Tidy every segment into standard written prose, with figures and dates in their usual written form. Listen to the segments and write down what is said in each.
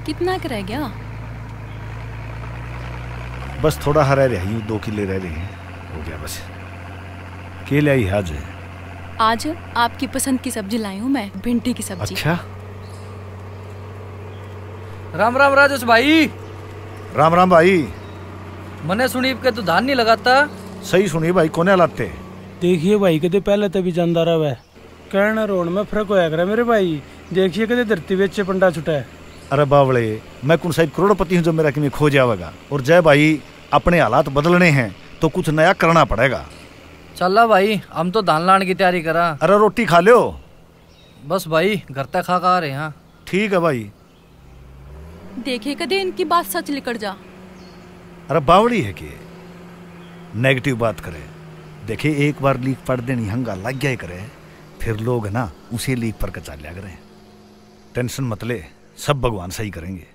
कितना कर रह गया? बस थोड़ा हरा रह रही, 2 किले रह रहे हैं, हो गया बस। के लाई आज? आज आपकी पसंद की सब्जी लाई हूँ मैं, भिंडी की सब्जी। अच्छा। राम राम राजेश भाई। राम राम भाई। मने सुनी के तो धान नहीं लगाता। सही सुनी भाई, कोने लाते? देखिए भाई कदे पहले तभी जानदार है कहना रोड में फर्क होया करे मेरे भाई। देखिए कदे धरती बेचे पंडा छुटा है। अरे बावले, मैं कौन साहिब करोड़पति हूँ जो मेरा किमें खो जाएगा। और जय भाई, अपने हालात बदलने हैं तो कुछ नया करना पड़ेगा। चल भाई, हम तो धान लाने की तैयारी करा। अरे रोटी खा लो। बस भाई घर तक खा आ रहे हैं। ठीक है भाई। देखे कदे इनकी बात सच निकल जा। अरे बावड़ी है कि नेगेटिव बात करे। देखे एक बार लीक पढ़ देनी हंगा लग गया करे, फिर लोग ना उसे लीक पर कचा लिया करें। टेंशन मत ले, सब भगवान सही करेंगे।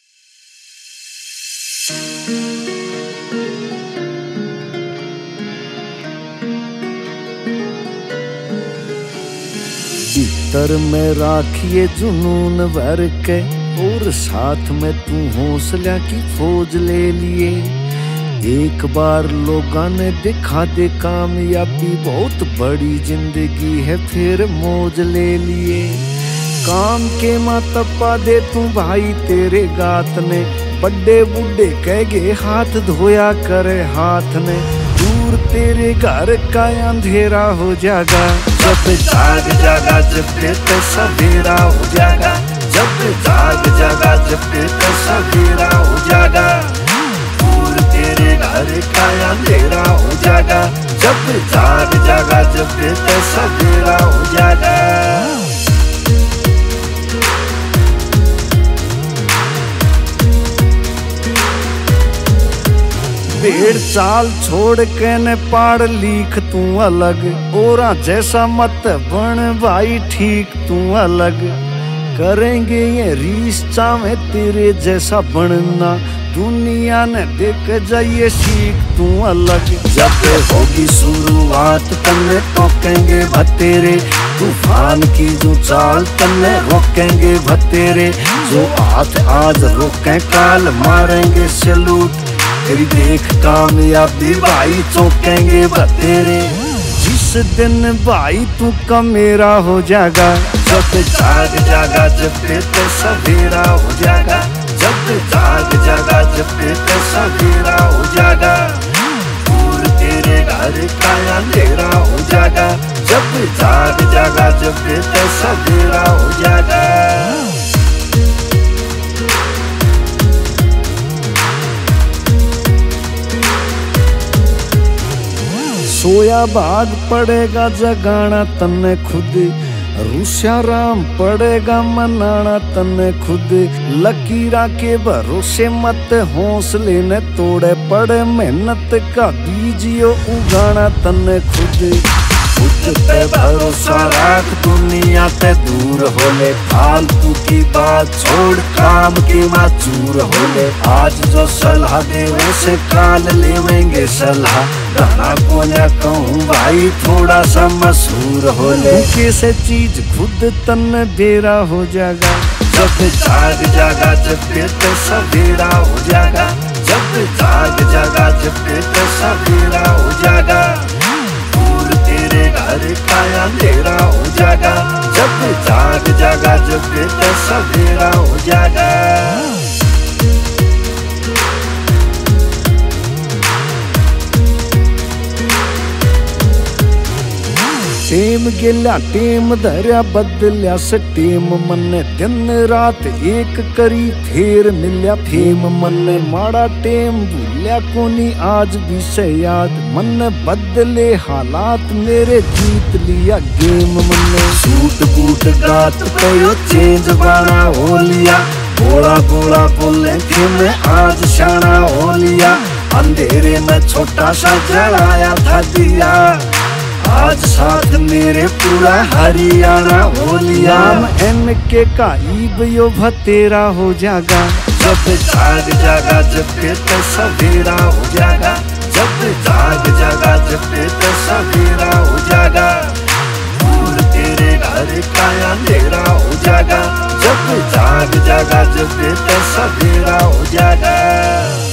भीतर में राखिए जुनून भर के, और साथ में तू हौसला की फौज ले लिए। एक बार लोगों ने दिखा दे कामयाबी, बहुत बड़ी जिंदगी है फिर मौज ले लिए। काम के मतपा दे तू भाई तेरे गात ने, बड़े बूढ़े कह गए हाथ धोया करे हाथ ने। दूर तेरे घर का अंधेरा हो जाएगा, जब जाग जागा जब तो सवेरा हो जाएगा। जब जाग जागा जब तो सवेरा हो जाएगा। दूर तेरे घर का अंधेरा हो जाएगा, जब जाग जागा जब तो सवेरा हो जाएगा। भेड़ चाल छोड़ के ने पाड़ लीख तू अलग, ओरा जैसा मत बन भाई ठीक तू अलग। करेंगे ये रीस चाहे तेरे जैसा बनना, दुनिया ने देख जाइए सीख तू अलग। जब होगी शुरुआत तन्ने टोकेंगे भतेरे, तूफान की जो चाल तन्ने रोकेंगे भतेरे। जो हाथ आज रोके काल मारेंगे सैल्यूट, तेरी देख कामयाबी भाई चौंकेंगे भतेरे। जिस दिन भाई तू का मेरा हो जाएगा, जब जाग जागा जब तो सवेरा हो जाएगा। जब जाग जागा जब तो सवेरा हो जाएगा। दूर तेरे घर का अंधेरा हो जाएगा, जब जाग जागा जब तो सवेरा हो जाएगा। सोया भाग पड़ेगा जगाना तन्ने खुद, रूसिया राम पड़ेगा मनाना तन्ने खुद। लकीरा के भरोसे मत हौसले न तोड़े, पड़े मेहनत का बीज यो उगाना तन्ने खुद। खुद पे भरोसा रख, दुनिया ते दूर होले। फालतू की बात छोड़, काम की माचूर होले। आज जो सलाह दे वैसे काल लेवेंगे सलाह। गाना को न कहूँ भाई थोड़ा सा मशहूर होले। कैसे चीज खुद तन बेरा हो जाएगा, जब जाग जागा जब तो सवेरा हो जाएगा। जब जाग जागा जब तो सवेरा हो जाएगा। दूर तेरे घर का अंधेरा हो जाएगा, जब जाग जागा जब तो सवेरा हो जाएगा। टेम गेला टेम धरया बदल्या से टेम मन्ने, दिन रात एक करी फिर मिल्या फेम मन्ने। माड़ा टेम भूल्या कोनी आज भी से याद, मन बदले हालात मेरे जीत लिया गेम मन्ने। सूट बूट गात पे यो चेंज बाना हो लिया, बोला बोला बोले थे मैं आज शाना हो लिया। अंधेरे में छोटा सा जलाया था दिया, आज साथ मेरे पूरा हरियाणा हो लिया। इनके का ईब यो भतेरा हो जाएगा, जब जाग जागा जब तो सवेरा हो जाएगा। जब जाग जागा जब तो सवेरा हो जाएगा। दूर तेरे घर का अंधेरा हो जाएगा, जब जाग जागा जब सवेरा हो जाएगा।